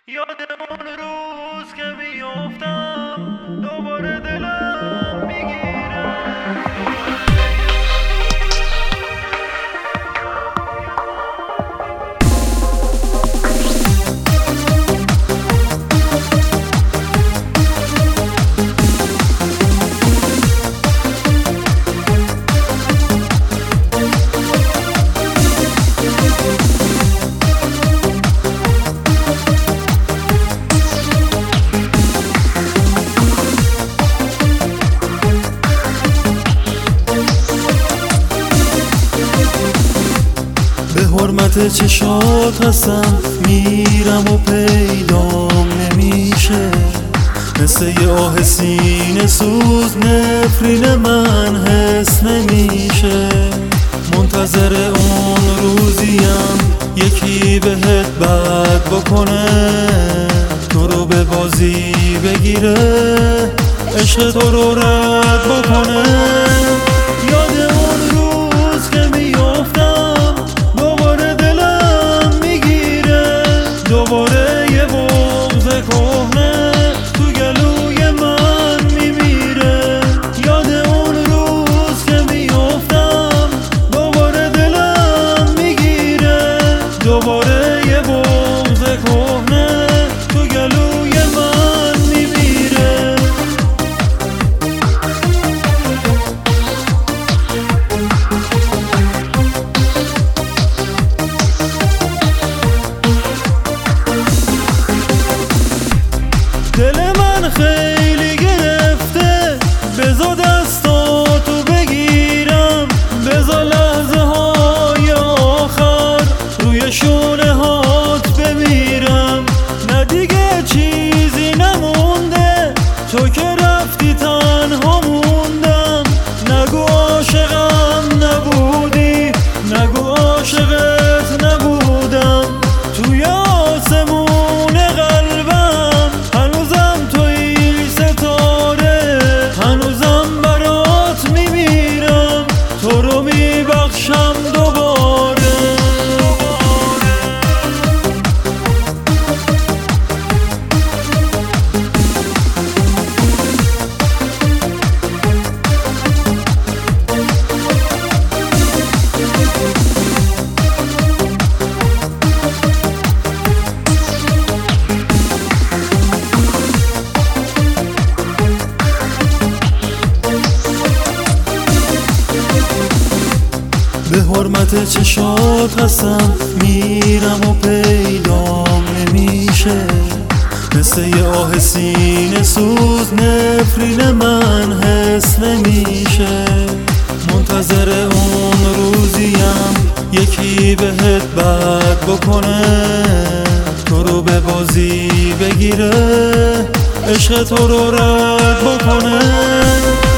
یاد اون روز که بیافتم دوباره دلم میگیره. حرمت چشات هستم میرم و پیدام نمیشه، مثل یه آه سینه سوز نفرین من حس نمیشه. منتظر اون روزیم یکی بهت بد بکنه، تو رو به بازی بگیره، عشق تو رو رد بکنه. یاد اون روز که میافتم دوباره دلم میگیره، دوباره یه بغض کهنه تو گلوی من میمیره. یاد اون روز که میافتم دوباره دلم میگیره، دوباره یه بغض کهنه تو گلوی من میمیره. دل من خیلی گرفته، بذار دستاتو بگیرم، بذار لحظه های آخر روی شونه هات بمیرم. نه دیگه چیزی نمونده، تو که رفتی تنها موندم. نگو عاشقم نبودی، نگو عاشقت نبودم. توی آسمون قلبم هنوزم توی ستاره، هنوزم برات میمیرم، تو رو میبخشم دوباره. به حرمت چشات هستم میرم و پیدام نمیشه، مثل یه آه سینه سوز نفرین من حس نمیشه. منتظر اون روزیم یکی بهت بد بکنه، تو رو به بازی بگیره، عشق تو رو رد بکنه.